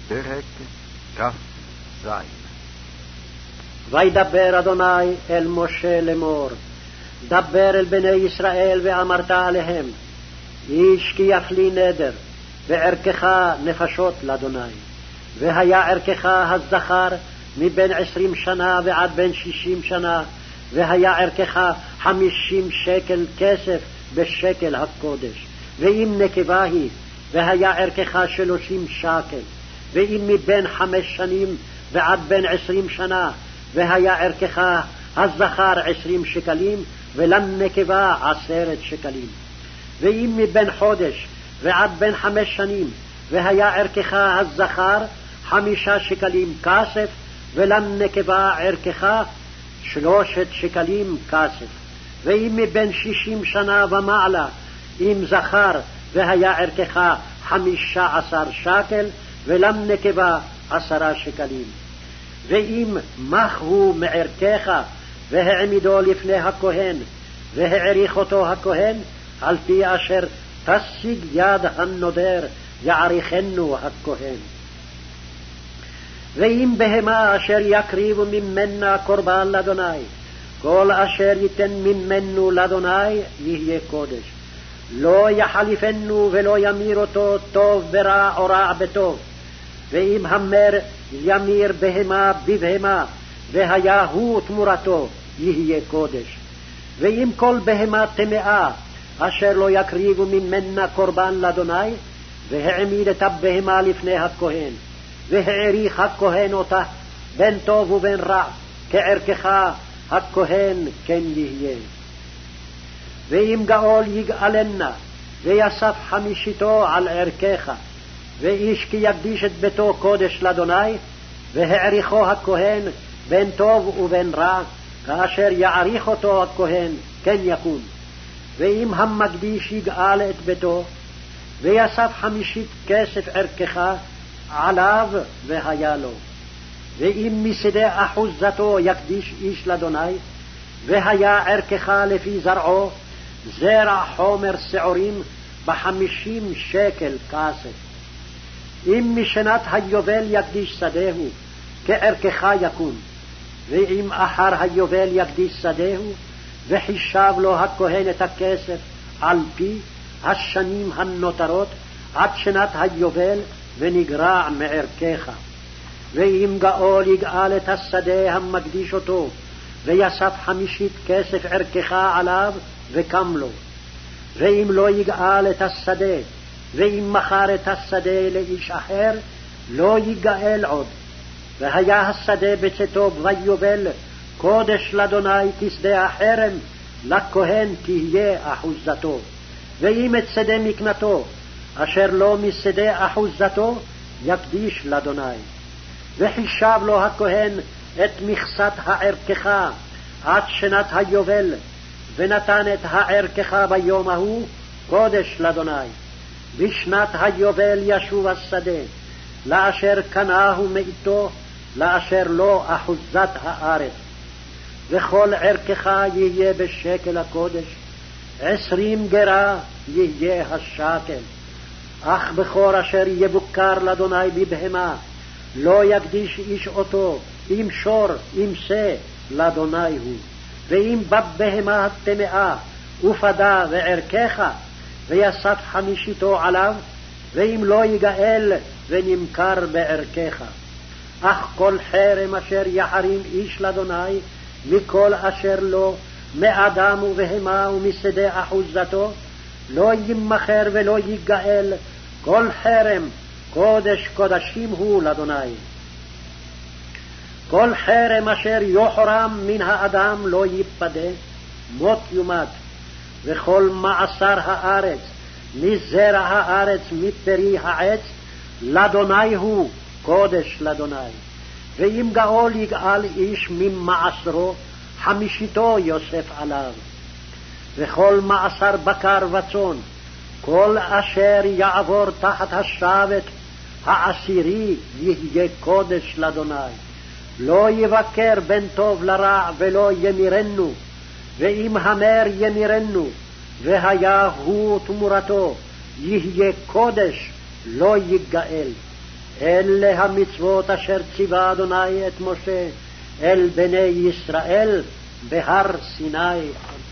פרק כ"ז. וידבר אדוני אל משה לאמור, דבר אל בני ישראל ואמרת עליהם, איש כי יפלי נדר, וערכך נפשות לאדוני. והיה ערכך הזכר מבין 20 שנה ועד בין 60 שנה, והיה ערכך 50 שקל כסף בשקל הקודש. ואם נקבה היא, והיה ערכך 30 שקל. ואם מבין 5 שנים ועד בין 20 שנה, והיה ערכך הזכר 20 שקלים, ולנקבה 10 שקלים. ואם מבין חודש ועד בין 5 שנים, והיה ערכך הזכר 5 שקלים כסף, ולנקבה ערכך 3 שקלים כסף. ואם מבין 60 שנה ומעלה, אם זכר, והיה ערכך 15 שקל, ולנקבה 10 שקלים. ואם מחו מערכך, והעמידו לפני הכהן, והעריך אותו הכהן, על פי אשר תשיג יד הנודר, יעריכנו הכהן. ואם בהמה אשר יקריבו ממנה קורבן לאדוני, כל אשר ייתן ממנו לאדוני יהיה קודש. לא יחליפנו ולא ימיר אותו טוב ברע או רע בטוב. ואם המר ימיר בהמה בבהמה, והיה הוא תמורתו, יהיה קודש. ואם כל בהמה טמאה אשר לא יקריבו ממנה קורבן לאדוני, והעמיד את הבהמה לפני הכהן, והעריך הכהן אותה בין טוב ובין רע, כערכך הכהן כן יהיה. ואם גאול יגאלנה, ויסף חמישיתו על ערכך, ואיש כי יקדיש את ביתו קודש לאדוני, והעריכו הכהן בין טוב ובין רע, כאשר יעריך אותו הכהן כן יקום. ואם המקדיש יגאל את ביתו, ויסף 50 כסף ערכך עליו והיה לו. ואם משדה אחוזתו יקדיש איש לאדוני, והיה ערכך לפי זרעו, זרע חומר שעורים 50 שקל כסף. אם משנת היובל יקדיש שדהו, כערכך יקום. ואם אחר היובל יקדיש שדהו, וחישב לו הכהן את הכסף על פי השנים הנותרות עד שנת היובל, ונגרע מערכך. ואם גאול יגאל את השדה המקדיש אותו, ויסף 50 כסף ערכך עליו וקם לו. ואם לא יגאל את השדה, ואם מכר את השדה לאיש אחר, לא יגאל עוד. והיה השדה בצאתו ביובל קודש לאדוני כשדה החרם, לכהן תהיה אחוזתו. ואם את שדה מקנתו אשר לא משדה אחוזתו, יקדיש לאדוני. וחישב לו הכהן את מכסת הערכך עד שנת היובל, ונתן את הערכך ביום ההוא קודש לאדוני. בשנת היובל ישוב השדה, לאשר קנהו מאיתו, לאשר לא אחוזת הארץ. וכל ערכך יהיה בשקל הקודש, 20 גרה יהיה השקל. אך בכור אשר יבוקר לאדוני בבהמה, לא יקדיש איש אותו, אם שור, אם שא, לאדוני הוא. ואם בבהמה הטמאה, ופדה וערכך, ויסף חמישיתו עליו, ואם לא יגאל ונמכר בערכך. אך כל חרם אשר יחרים איש לאדוני, מכל אשר לו, מאדם ובהמה ומשדה אחוזתו, לא ימכר ולא יגאל. כל חרם קודש קודשים הוא לאדוני. כל חרם אשר יוחרם מן האדם לא יפדה, מות יומת. וכל מעשר הארץ, מזרע הארץ, מפרי העץ, לאדוני הוא קודש לאדוני. ואם גאול יגאל איש ממעשרו, חמישיתו יוסף עליו. וכל מעשר בקר וצאן, כל אשר יעבור תחת השבט העשירי, יהיה קודש לאדוני. לא יבקר בין טוב לרע ולא ימירנו. ואם המר ימירנו, והיה הוא תמורתו, יהיה קודש, לא יגאל. אלה המצוות אשר ציווה אדוני את משה אל בני ישראל בהר סיני.